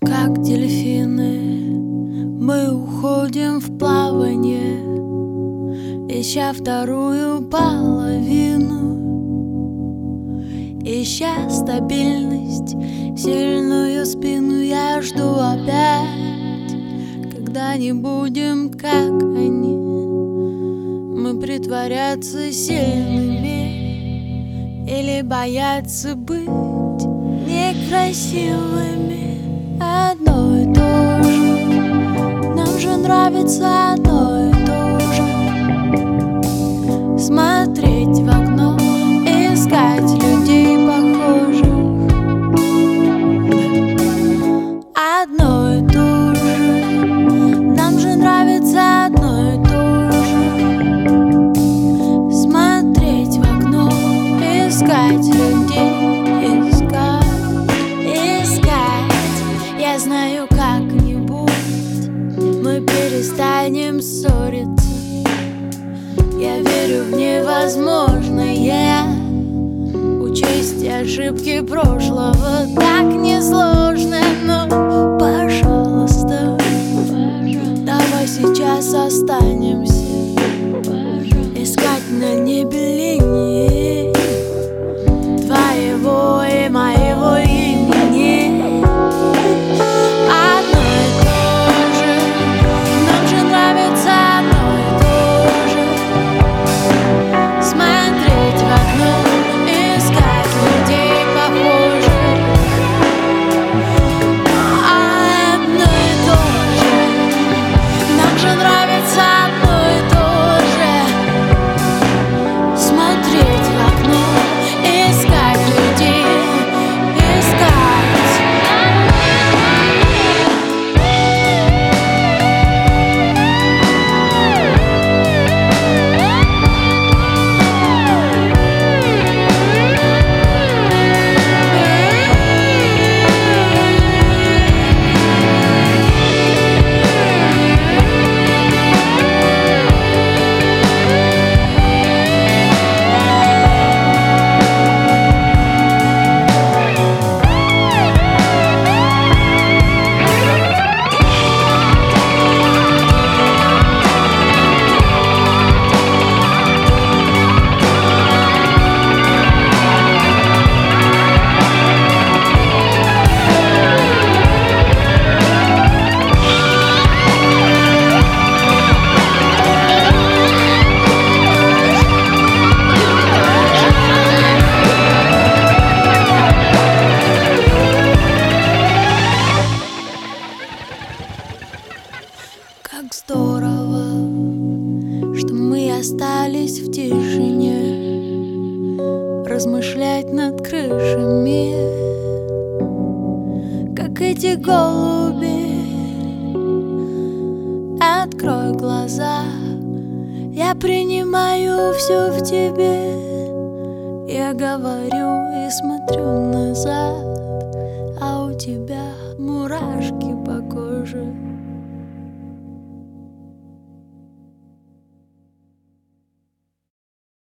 Как дельфины, мы уходим в плавание, ища вторую половину, ища стабильность, сильную спину. Я жду опять, когда не будем, как они, мы притворяться сильными или бояться быть некрасивыми. Одно и то же, нам же нравится одно и то же. Смотреть в окно, искать людей похожих. Одно и то же, нам же нравится одно и то же. Смотреть в окно, искать людей. Я знаю, как-нибудь мы перестанем ссориться. Я верю в невозможное, учесть ошибки прошлого так несложно. Но, пожалуйста, давай сейчас останемся, искать на небе линии твоего и моего имени. Как здорово, что мы остались в тишине, размышлять над крышами, как эти голуби. Открой глаза, я принимаю все в тебе. Я говорю и смотрю назад, а у тебя мурашки по коже.